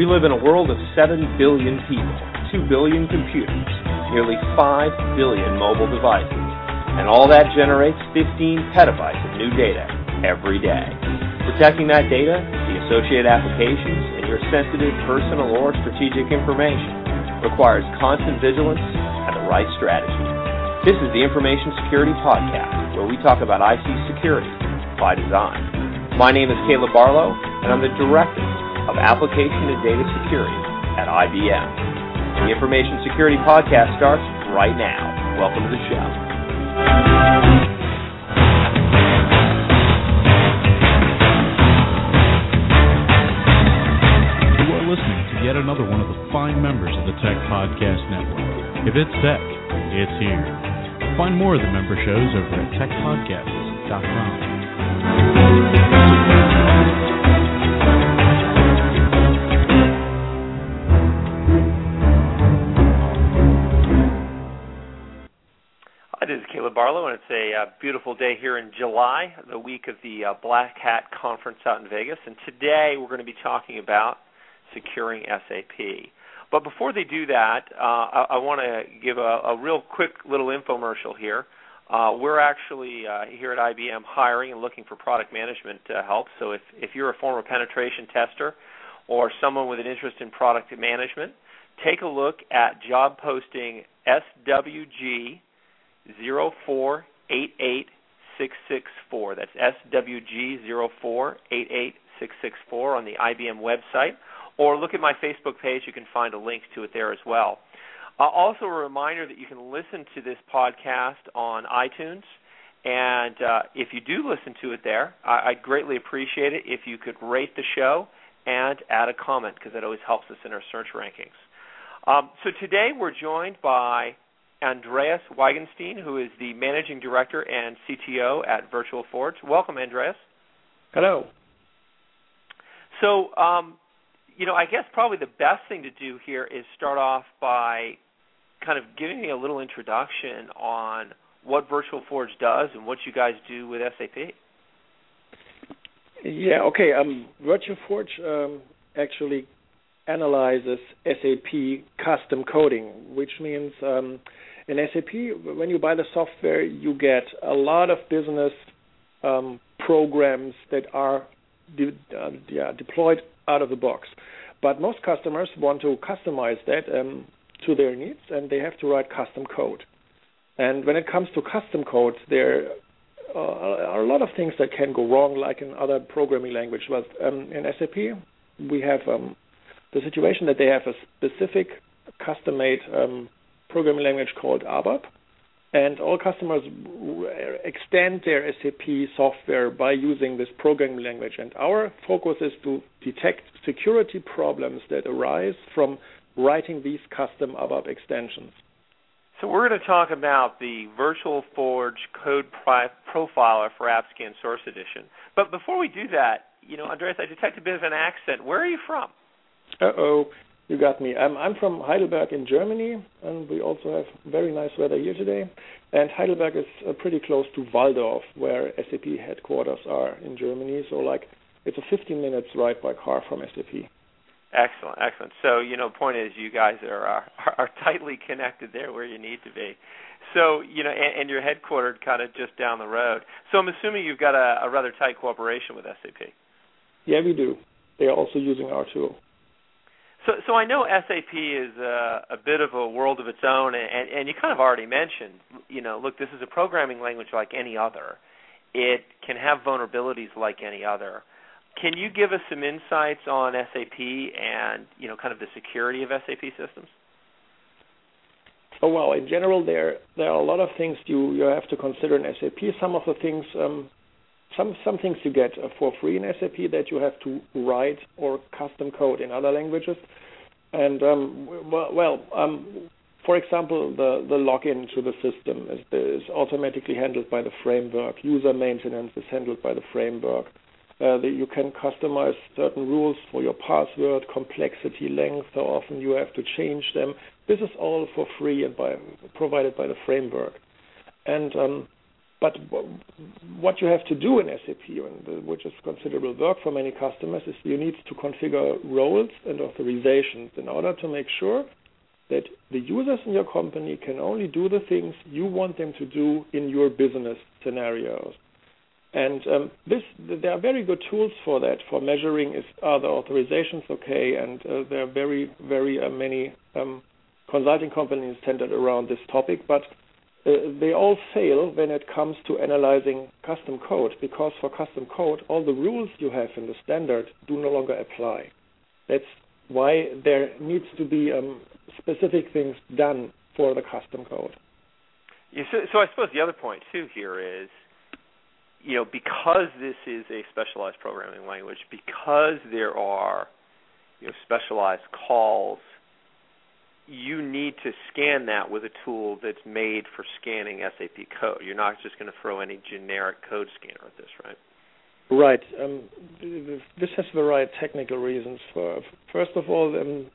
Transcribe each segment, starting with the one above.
live in a world of 7 billion people, 2 billion computers, nearly 5 billion mobile devices, and all that generates 15 petabytes of new data every day. Protecting that data, the associated applications, and your sensitive personal or strategic information requires constant vigilance and the right strategy. This is the Information Security Podcast, where we talk about IC security by design. My name is Caleb Barlow, and I'm the Director of Application and Data Security at IBM. The Information Security Podcast starts right now. Welcome to the show. You are listening to yet another one of the fine members of the Tech Podcast Network. If it's tech, it's here. Find more of the member shows over at techpodcasts.com. This is Caleb Barlow, and it's a beautiful day here in July, the week of the Black Hat Conference out in Vegas. And today we're going to be talking about securing SAP. But before they do that, I want to give a real quick little infomercial here. We're actually here at IBM hiring and looking for product management help. So if you're a former penetration tester or someone with an interest in product management, take a look at job posting SWG 0488664. That's SWG 0488664 on the IBM website. Or look at my Facebook page. You can find a link to it there as well. Also a reminder that you can listen to this podcast on iTunes. And if you do listen to it there, I'd greatly appreciate it if you could rate the show and add a comment, because that always helps us in our search rankings. So today we're joined by Andreas Weigenstein, who is the Managing Director and CTO at Virtual Forge. Welcome, Andreas. Hello. So, I guess probably the best thing to do here is start off by kind of giving me a little introduction on what Virtual Forge does and what you guys do with SAP. Yeah, okay. Virtual Forge actually analyzes SAP custom coding, which means in SAP, when you buy the software, you get a lot of business programs that are deployed out of the box. But most customers want to customize that to their needs, and they have to write custom code. And when it comes to custom code, there are a lot of things that can go wrong, like in other programming languages. But in SAP, we have the situation that they have a specific custom-made programming language called ABAP, and all customers extend their SAP software by using this programming language. And our focus is to detect security problems that arise from writing these custom ABAP extensions. So we're going to talk about the Virtual Forge Code Profiler for AppScan Source Edition. But before we do that, Andreas, I detect a bit of an accent. Where are you from? Uh-oh, you got me. I'm from Heidelberg in Germany, and we also have very nice weather here today. And Heidelberg is pretty close to Walldorf, where SAP headquarters are in Germany. So, it's a 15 minutes ride by car from SAP. Excellent, excellent. So, point is, you guys are tightly connected there where you need to be. So, and you're headquartered kind of just down the road. So I'm assuming you've got a rather tight cooperation with SAP. Yeah, we do. They are also using our tool. So I know SAP is a bit of a world of its own, and you kind of already mentioned, look, this is a programming language like any other. It can have vulnerabilities like any other. Can you give us some insights on SAP and, kind of the security of SAP systems? Oh, well, in general, there are a lot of things you have to consider in SAP. Some of the things, some things you get for free in SAP that you have to write or custom code in other languages. And, for example, the login to the system is automatically handled by the framework. User maintenance is handled by the framework. You can customize certain rules for your password, complexity, length, how often you have to change them. This is all for free and provided by the framework. And But what you have to do in SAP, which is considerable work for many customers, is you need to configure roles and authorizations in order to make sure that the users in your company can only do the things you want them to do in your business scenarios. And there are very good tools for that, for measuring are the authorizations okay, and there are very, very many consulting companies centered around this topic, but they all fail when it comes to analyzing custom code, because for custom code, all the rules you have in the standard do no longer apply. That's why there needs to be specific things done for the custom code. Yeah, so I suppose the other point, too, here is, because this is a specialized programming language, because there are specialized calls, you need to scan that with a tool that's made for scanning SAP code. You're not just going to throw any generic code scanner at this, right? Right. This has a variety of technical reasons. First of all,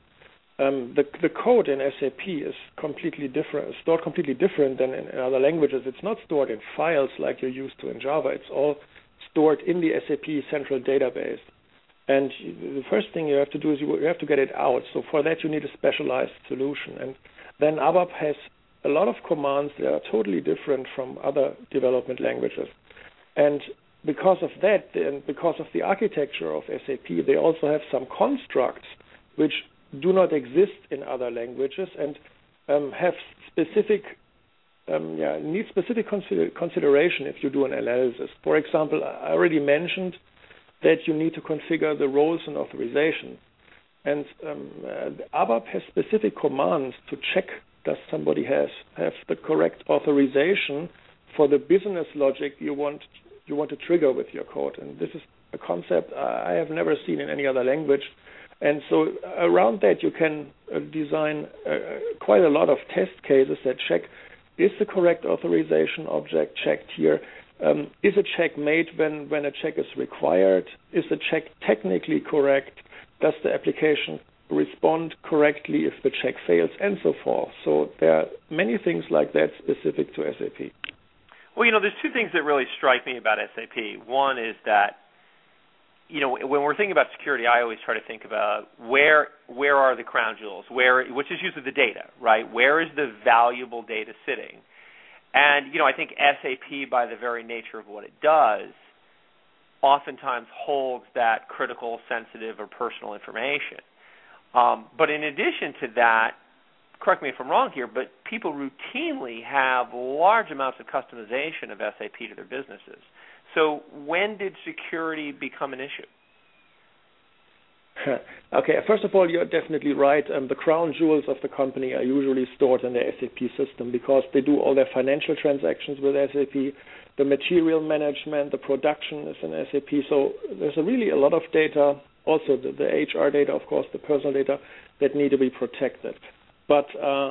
the code in SAP is completely different, stored completely different than in other languages. It's not stored in files like you're used to in Java. It's all stored in the SAP central database. And the first thing you have to do is you have to get it out. So for that, you need a specialized solution. And then ABAP has a lot of commands that are totally different from other development languages. And because of that, and because of the architecture of SAP, they also have some constructs which do not exist in other languages and have specific need specific consideration if you do an analysis. For example, I already mentioned that you need to configure the roles and authorizations. And ABAP has specific commands to check does somebody have the correct authorization for the business logic you want to trigger with your code. And this is a concept I have never seen in any other language. And so around that you can design quite a lot of test cases that check, is the correct authorization object checked here? Is a check made when a check is required? Is the check technically correct? Does the application respond correctly if the check fails, and so forth? So there are many things like that specific to SAP. Well, there's two things that really strike me about SAP. One is that, when we're thinking about security, I always try to think about where are the crown jewels, which is usually the data, right? Where is the valuable data sitting? And, I think SAP, by the very nature of what it does, oftentimes holds that critical, sensitive, or personal information. But in addition to that, correct me if I'm wrong here, but people routinely have large amounts of customization of SAP to their businesses. So when did security become an issue? Okay, first of all, you're definitely right. The crown jewels of the company are usually stored in the SAP system because they do all their financial transactions with SAP, the material management, the production is in SAP. So there's really a lot of data, also the HR data, of course, the personal data, that need to be protected. But,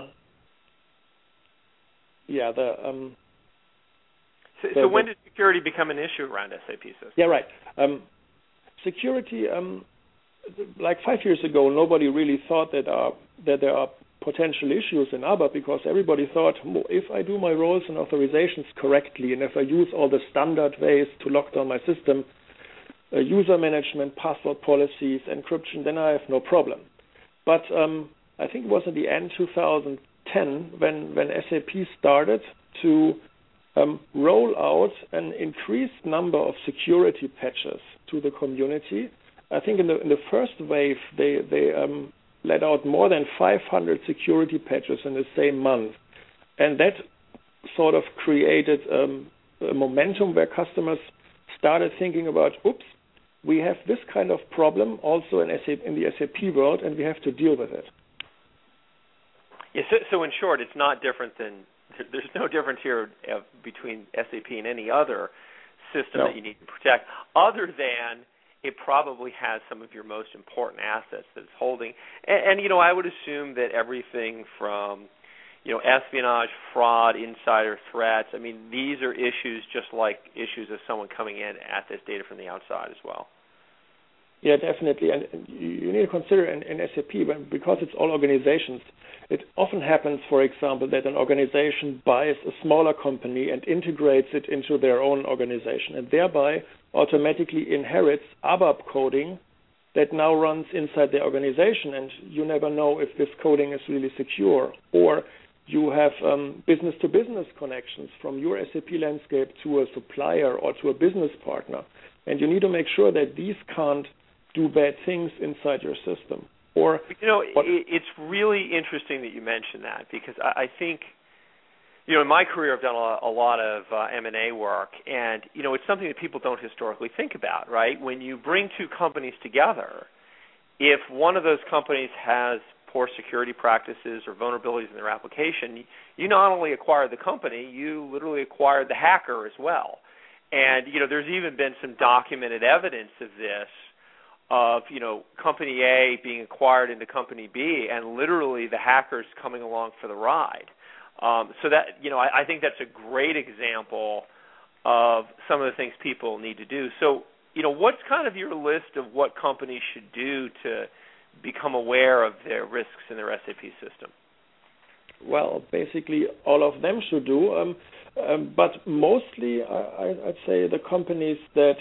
So when did security become an issue around SAP systems? Yeah, right. Security, like 5 years ago, nobody really thought that there are potential issues in ABAP because everybody thought, if I do my roles and authorizations correctly and if I use all the standard ways to lock down my system, user management, password policies, encryption, then I have no problem. But I think it was at the end 2010 when SAP started to roll out an increased number of security patches to the community. I think in the first wave they let out more than 500 security patches in the same month, and that sort of created a momentum where customers started thinking about, oops, we have this kind of problem also in the SAP world, and we have to deal with it. Yeah, so in short, it's not different than. There's no difference here between SAP and any other system that you need to protect, other than it probably has some of your most important assets that it's holding. And I would assume that everything from, espionage, fraud, insider threats, these are issues just like issues of someone coming in at this data from the outside as well. Yeah, definitely. And you need to consider in SAP, because it's all organizations, it often happens, for example, that an organization buys a smaller company and integrates it into their own organization, and thereby automatically inherits ABAP coding that now runs inside the organization, and you never know if this coding is really secure. Or you have business-to-business connections from your SAP landscape to a supplier or to a business partner, and you need to make sure that these can't do bad things inside your system. Or it's really interesting that you mentioned that, because I think, in my career I've done a lot of M&A work, and it's something that people don't historically think about, right? When you bring two companies together, if one of those companies has poor security practices or vulnerabilities in their application, you not only acquire the company, you literally acquire the hacker as well. And there's even been some documented evidence of this, of company A being acquired into company B, and literally the hackers coming along for the ride. So that I think that's a great example of some of the things people need to do. So what's kind of your list of what companies should do to become aware of their risks in their SAP system? Well, basically all of them should do, but mostly I'd say the companies that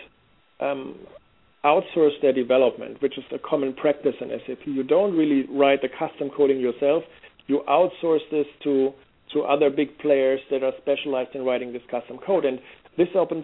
outsource their development, which is a common practice in SAP. You don't really write the custom coding yourself. You outsource this to other big players that are specialized in writing this custom code. And this happens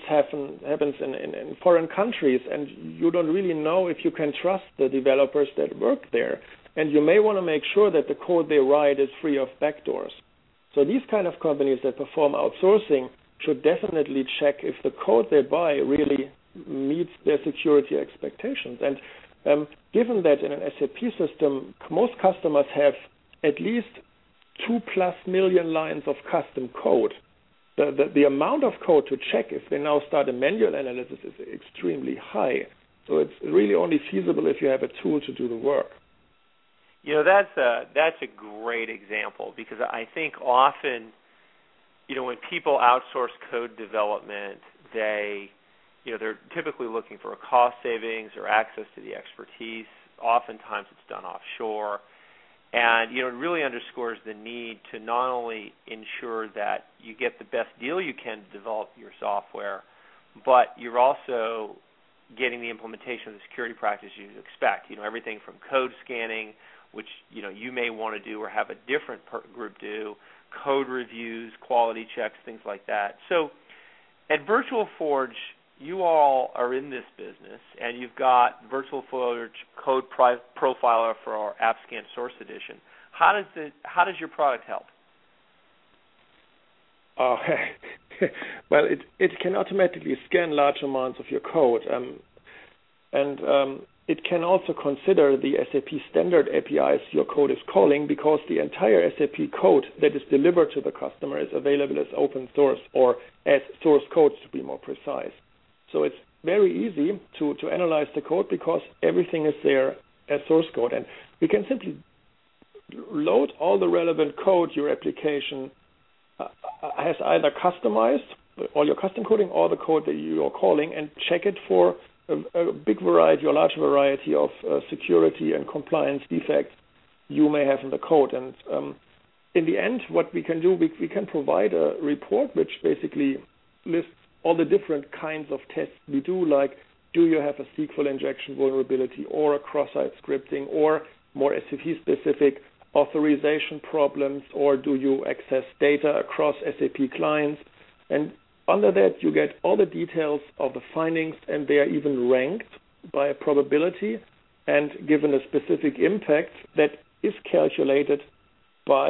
in foreign countries, and you don't really know if you can trust the developers that work there. And you may want to make sure that the code they write is free of backdoors. So these kind of companies that perform outsourcing should definitely check if the code they buy really meets their security expectations. And given that in an SAP system, most customers have at least 2+ million lines of custom code, the amount of code to check if they now start a manual analysis is extremely high. So it's really only feasible if you have a tool to do the work. That's a great example, because I think often, when people outsource code development, they're typically looking for a cost savings or access to the expertise. Oftentimes it's done offshore. And, it really underscores the need to not only ensure that you get the best deal you can to develop your software, but you're also getting the implementation of the security practices you expect. Everything from code scanning, which, you may want to do or have a different group do, code reviews, quality checks, things like that. So at Virtual Forge, you all are in this business, and you've got Virtual Forge Code Profiler for our AppScan Source Edition. How does your product help? Well, it can automatically scan large amounts of your code, and it can also consider the SAP standard APIs your code is calling, because the entire SAP code that is delivered to the customer is available as open source, or as source code to be more precise. So it's very easy to analyze the code, because everything is there as source code. And we can simply load all the relevant code your application has either customized, all your custom coding, or the code that you are calling, and check it for a big variety or large variety of security and compliance defects you may have in the code. And in the end, what we can do, we can provide a report which basically lists all the different kinds of tests we do, like do you have a SQL injection vulnerability, or a cross-site scripting, or more SAP-specific authorization problems, or do you access data across SAP clients. And under that, you get all the details of the findings, and they are even ranked by a probability and given a specific impact that is calculated by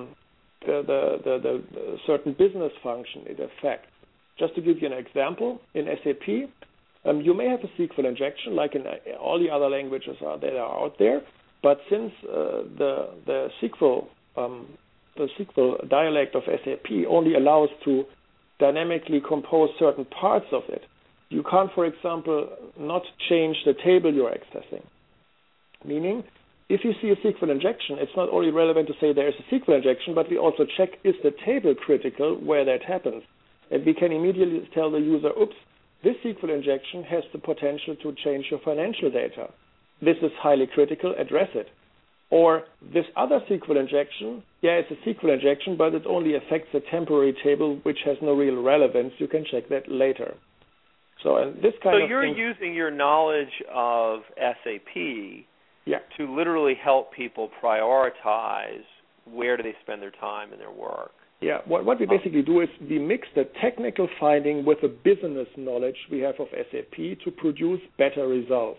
the certain business function it affects. Just to give you an example, in SAP, you may have a SQL injection, like in all the other languages that are out there, but since the SQL dialect of SAP only allows to dynamically compose certain parts of it, you can't, for example, not change the table you're accessing. Meaning, if you see a SQL injection, it's not only relevant to say there is a SQL injection, but we also check, is the table critical where that happens? And we can immediately tell the user, oops, this SQL injection has the potential to change your financial data. This is highly critical, address it. Or this other SQL injection, it's a SQL injection, but it only affects a temporary table which has no real relevance. You can check that later. So you're using your knowledge of SAP to literally help people prioritize where do they spend their time and their work. Yeah, what we basically do is we mix the technical finding with the business knowledge we have of SAP to produce better results.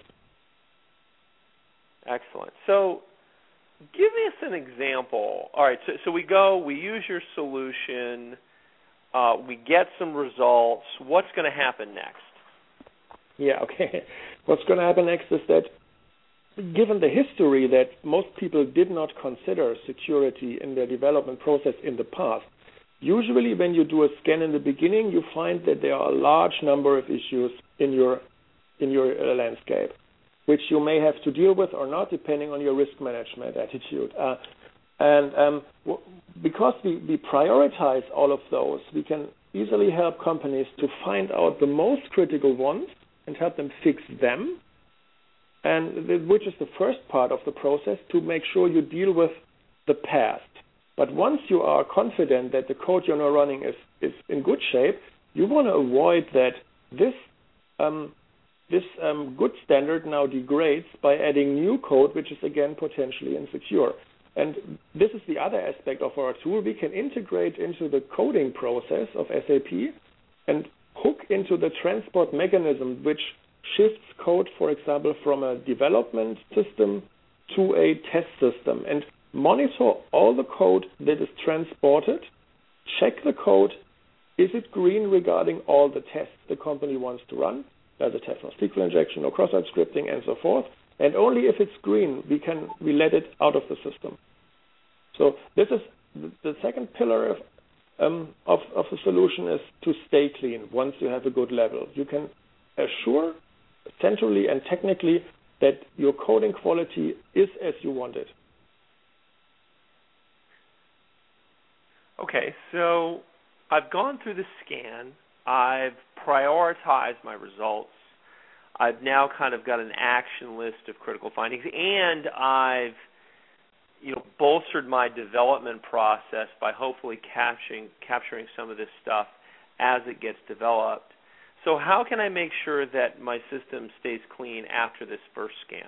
Excellent. So give us an example. All right, so we use your solution, we get some results. What's going to happen next? Yeah, okay. What's going to happen next is that given the history that most people did not consider security in their development process in the past, usually when you do a scan in the beginning, you find that there are a large number of issues in your landscape, which you may have to deal with or not, depending on your risk management attitude. Because we prioritize all of those, we can easily help companies to find out the most critical ones and help them fix them, and which is the first part of the process to make sure you deal with the past. But once you are confident that the code you're now running is in good shape, you want to avoid that this good standard now degrades by adding new code, which is again potentially insecure. And this is the other aspect of our tool. We can integrate into the coding process of SAP and hook into the transport mechanism, which shifts code, for example, from a development system to a test system, and monitor all the code that is transported, check the code, is it green regarding all the tests the company wants to run, does it have no SQL injection, no cross-site scripting, and so forth, and only if it's green we let it out of the system. So this is the second pillar of the solution, is to stay clean once you have a good level. You can assure centrally and technically that your coding quality is as you want it. Okay, so I've gone through the scan, I've prioritized my results, I've now kind of got an action list of critical findings, and I've bolstered my development process by hopefully capturing some of this stuff as it gets developed. So how can I make sure that my system stays clean after this first scan?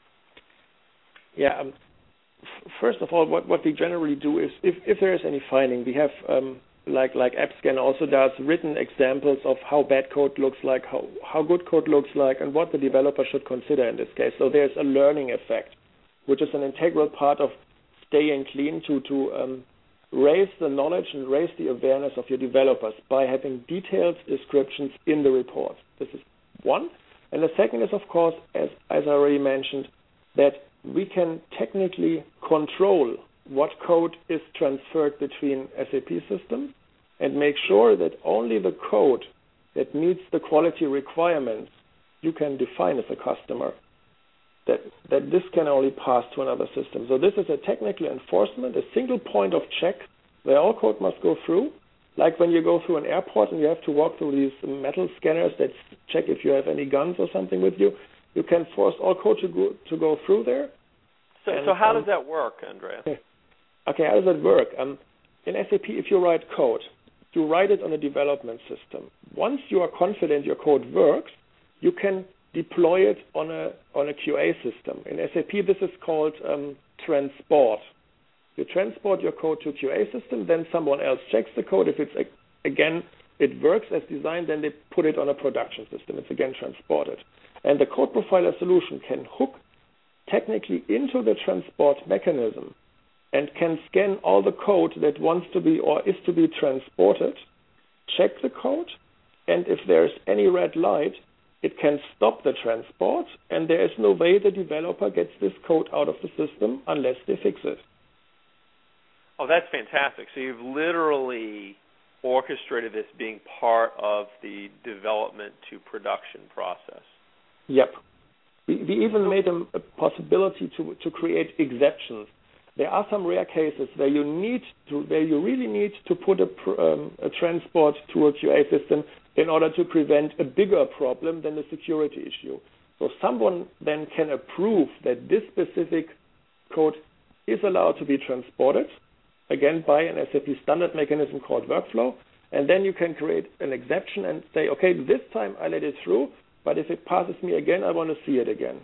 Yeah, first of all, what we generally do is, if there is any finding, we have, like AppScan also does, written examples of how bad code looks like, how good code looks like, and what the developer should consider in this case. So there's a learning effect, which is an integral part of staying clean to raise the knowledge and raise the awareness of your developers by having detailed descriptions in the report. This is one. And the second is, of course, as I already mentioned, that we can technically control what code is transferred between SAP systems and make sure that only the code that meets the quality requirements you can define as a customer, that this can only pass to another system. So this is a technical enforcement, a single point of check where all code must go through, like when you go through an airport and you have to walk through these metal scanners that check if you have any guns or something with you. You can force all code to go through there. So how does that work, Andreas? Okay, how does that work? In SAP, if you write code, you write it on a development system. Once you are confident your code works, you can deploy it on a QA system. In SAP, this is called transport. You transport your code to a QA system, then someone else checks the code. If it's, again, it works as designed, then they put it on a production system. It's again transported. And the Code Profiler solution can hook technically into the transport mechanism and can scan all the code that wants to be or is to be transported, check the code, and if there's any red light, it can stop the transport, and there is no way the developer gets this code out of the system unless they fix it. Oh, that's fantastic. So you've literally orchestrated this being part of the development to production process. Yep. We even made a possibility to create exceptions. There are some rare cases where you really need to put a transport to a QA system in order to prevent a bigger problem than the security issue. So someone then can approve that this specific code is allowed to be transported, again, by an SAP standard mechanism called workflow, and then you can create an exception and say, okay, this time I let it through, but if it passes me again, I want to see it again.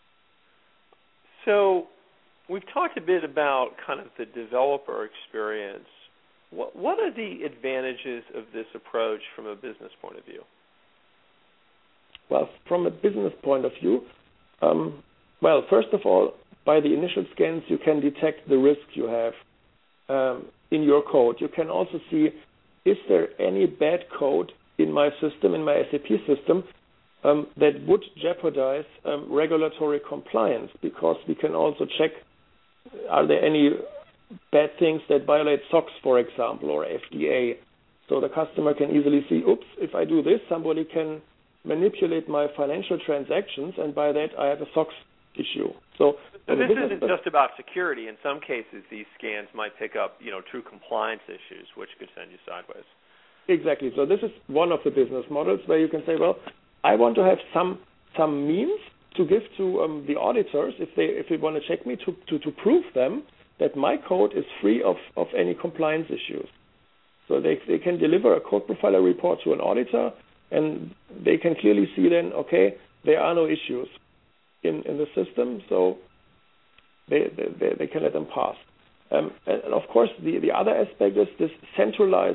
So we've talked a bit about kind of the developer experience. What are the advantages of this approach from a business point of view? Well, from a business point of view, first of all, by the initial scans, you can detect the risk you have in your code. You can also see, is there any bad code in my system, in my SAP system, that would jeopardize regulatory compliance, because we can also check, are there any bad things that violate SOX, for example, or FDA. So the customer can easily see, oops, if I do this, somebody can manipulate my financial transactions, and by that I have a SOX issue. So this isn't just about security. In some cases, these scans might pick up, true compliance issues, which could send you sideways. Exactly. So this is one of the business models where you can say, well, I want to have some means to give to the auditors if they want to check me to prove them that my code is free of any compliance issues. So they can deliver a code profiler report to an auditor, and they can clearly see then, okay, there are no issues in the system, so they can let them pass. And of course, the other aspect is this centralized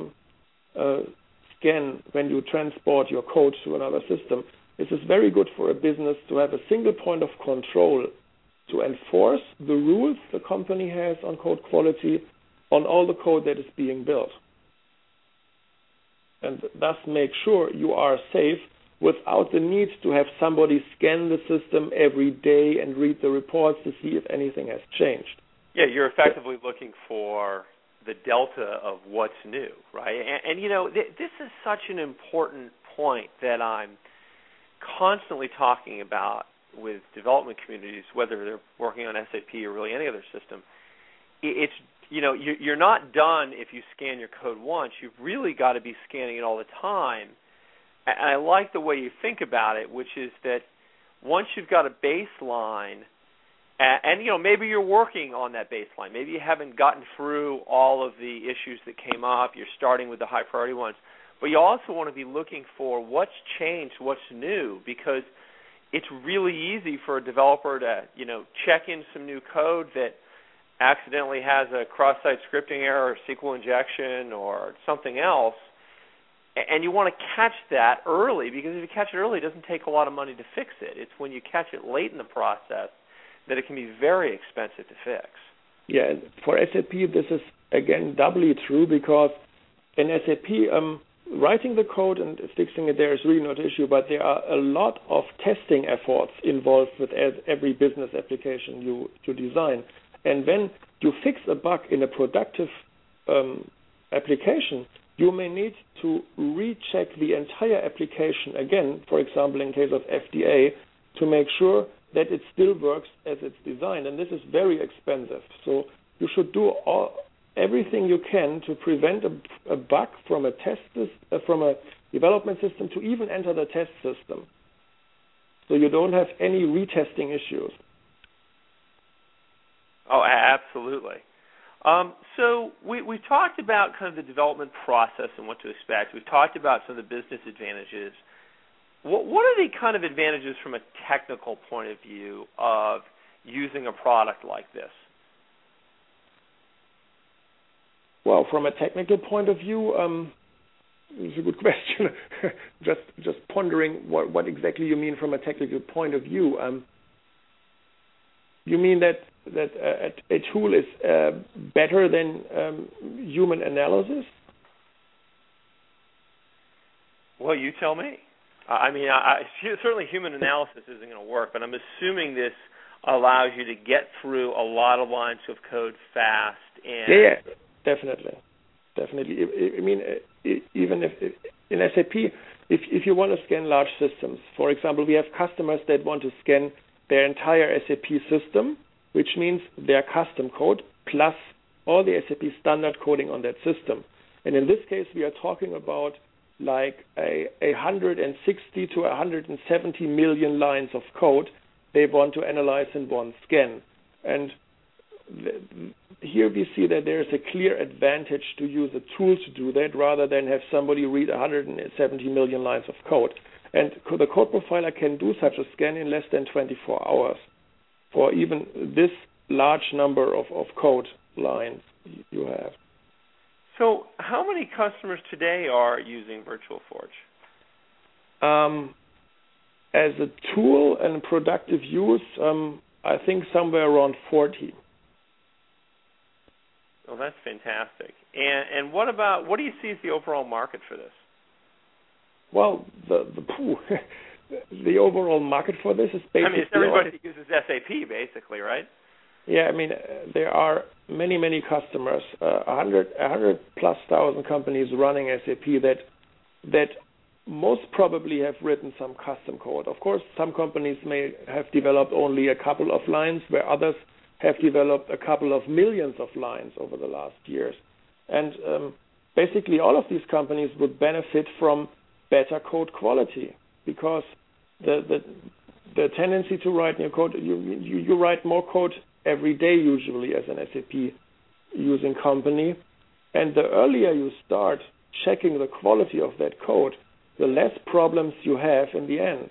scan when you transport your code to another system. This is very good for a business to have a single point of control to enforce the rules the company has on code quality on all the code that is being built, and thus make sure you are safe without the need to have somebody scan the system every day and read the reports to see if anything has changed. Yeah, you're effectively looking for the delta of what's new, right? And this is such an important point that I'm constantly talking about with development communities, whether they're working on SAP or really any other system. It's you're not done if you scan your code once. You've really got to be scanning it all the time. And I like the way you think about it, which is that once you've got a baseline, and maybe you're working on that baseline. Maybe you haven't gotten through all of the issues that came up. You're starting with the high priority ones. But you also want to be looking for what's changed, what's new, because it's really easy for a developer to, check in some new code that accidentally has a cross-site scripting error or SQL injection or something else, and you want to catch that early, because if you catch it early, it doesn't take a lot of money to fix it. It's when you catch it late in the process that it can be very expensive to fix. Yeah, and for SAP, this is, again, doubly true, because in SAP, writing the code and fixing it there is really not an issue, but there are a lot of testing efforts involved with every business application you design. And when you fix a bug in a productive application, you may need to recheck the entire application again, for example, in case of FDA, to make sure that it still works as it's designed. And this is very expensive. So you should do everything you can to prevent a bug from from a development system to even enter the test system, so you don't have any retesting issues. Oh, absolutely. So we've talked about kind of the development process and what to expect. We've talked about some of the business advantages. What are the kind of advantages from a technical point of view of using a product like this? Well, from a technical point of view, it's a good question. just pondering what exactly you mean from a technical point of view. You mean that a tool is better than human analysis? Well, you tell me. Certainly human analysis isn't going to work, but I'm assuming this allows you to get through a lot of lines of code fast. And yeah, definitely. I mean, even if in SAP, if you want to scan large systems, for example, we have customers that want to scan their entire SAP system which means their custom code plus all the SAP standard coding on that system. And in this case, we are talking about like 160 to 170 million lines of code they want to analyze in one scan. And here we see that there is a clear advantage to use a tool to do that rather than have somebody read 170 million lines of code. And the Code Profiler can do such a scan in less than 24 hours for even this large number of code lines you have. So how many customers today are using Virtual Forge? As a tool and productive use, I think somewhere around 40. Well, that's fantastic. And what do you see as the overall market for this? Well, the overall market for this is basically... I mean, it's everybody that uses SAP, basically, right? Yeah, I mean, there are many customers, 100 plus thousand companies running SAP that most probably have written some custom code. Of course, some companies may have developed only a couple of lines, where others have developed a couple of millions of lines over the last years. And basically all of these companies would benefit from better code quality, because the tendency to write new code, you write more code every day usually as an SAP using company, and the earlier you start checking the quality of that code, the less problems you have in the end.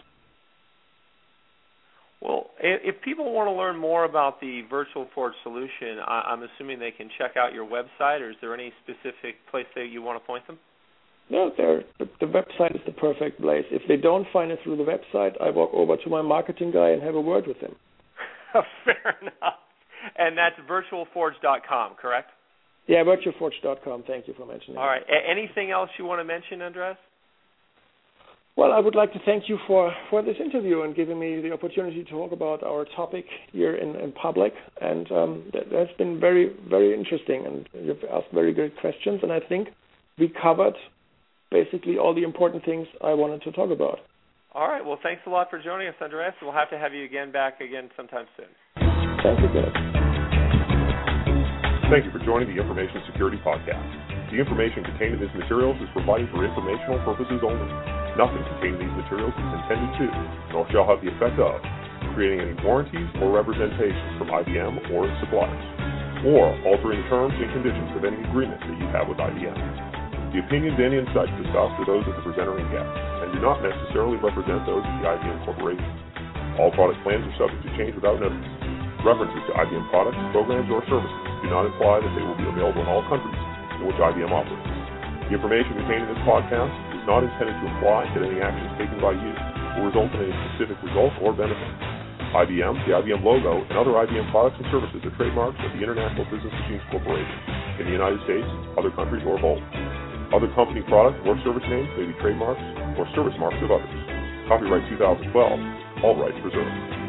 Well, if people want to learn more about the Virtual Forge solution, I'm assuming they can check out your website, or is there any specific place that you want to point them? No, the website is the perfect place. If they don't find it through the website, I walk over to my marketing guy and have a word with him. Fair enough. And that's virtualforge.com, correct? Yeah, virtualforge.com. Thank you for mentioning All right. Anything else you want to mention, Andreas? Well, I would like to thank you for this interview and giving me the opportunity to talk about our topic here in public. And that's been very, very interesting. And you've asked very good questions. And I think we covered basically all the important things I wanted to talk about. All right. Well, thanks a lot for joining us, Andreas. We'll have to have you back again sometime soon. Thank you, Dennis. Thank you for joining the Information Security Podcast. The information contained in these materials is provided for informational purposes only. Nothing contained in these materials is intended to, nor shall have the effect of, creating any warranties or representations from IBM or its suppliers, or altering the terms and conditions of any agreement that you have with IBM. The opinions and insights discussed are those of the presenter and guest, and do not necessarily represent those of the IBM Corporation. All product plans are subject to change without notice. References to IBM products, programs, or services do not imply that they will be available in all countries in which IBM operates. The information contained in this podcast is not intended to imply that any actions taken by you will result in any specific result or benefit. IBM, the IBM logo, and other IBM products and services are trademarks of the International Business Machines Corporation in the United States, other countries, or both. Other company product or service names may be trademarks or service marks of others. Copyright 2012, all rights reserved.